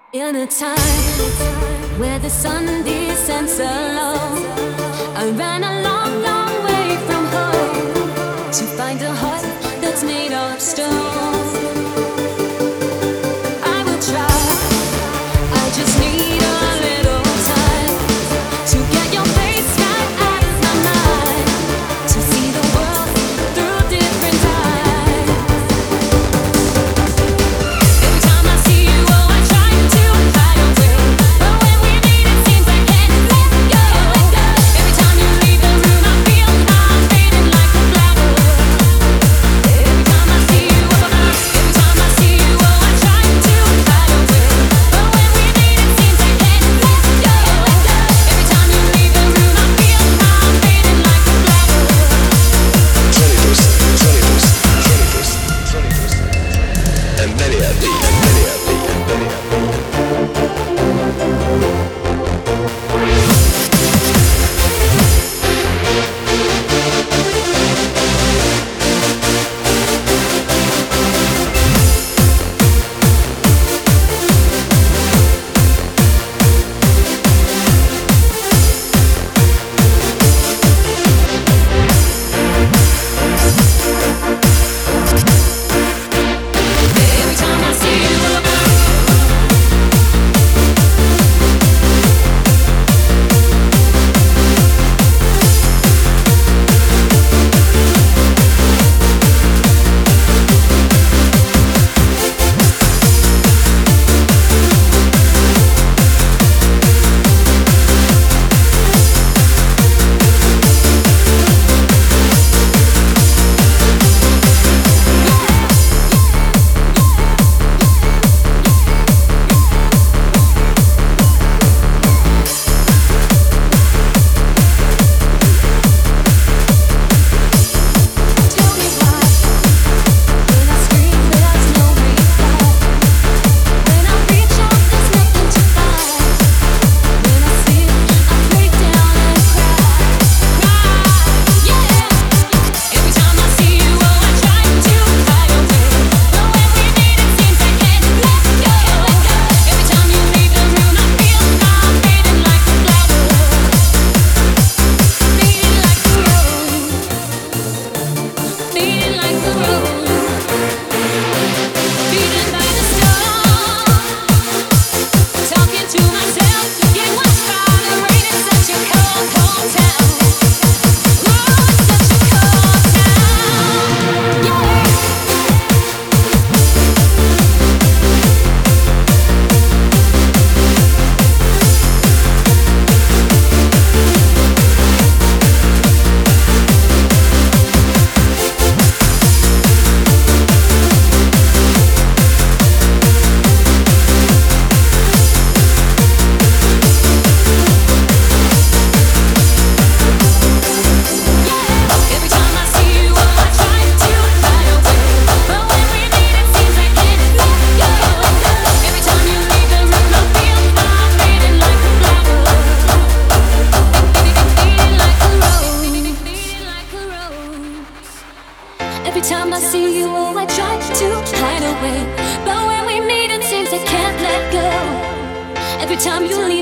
In a time where the sun descends alone, I ran a long, long way from home to find a heart that's made of stone. I will try, I just need a little time to get your face right out of my mind, to see the world through different eyes. Every time I see you, oh, I try to hide away, but when we meet, it seems I can't let go. Every time you leave the room, I feel I'm fading like a flower. Every time I see you, every time I see you, oh, I try to hide away, but when we meet, it seems I can't let go. Every time you leave the room, I feel I'm fading like a flower. And many of these, and many of these, and many of these. Every time I see you, tell me why. When I scream, there's no reply. When I reach out, there's nothing to find. When I sleep, I break down and cry. Yeah. Every time I see you, oh, I try to hide away, but when we meet, it seems I can't let go. Every time you leave the room, I feel I'm fading like a flower, fading like a rose, fading like a rose, beaten by the storm. Talking to myself, it was fine. The rain is such a cold, cold town. Oh, such a cold town. Yeah. Every time I see you, oh, I try to hide away, but when we meet, it seems I can't let go. Every time you leave the room, I feel I'm fading like a flower, fading like a rose, fading like a rose. Every time I see you, oh, I try to hide away, but when we meet, it seems I can't let go. Every time you leave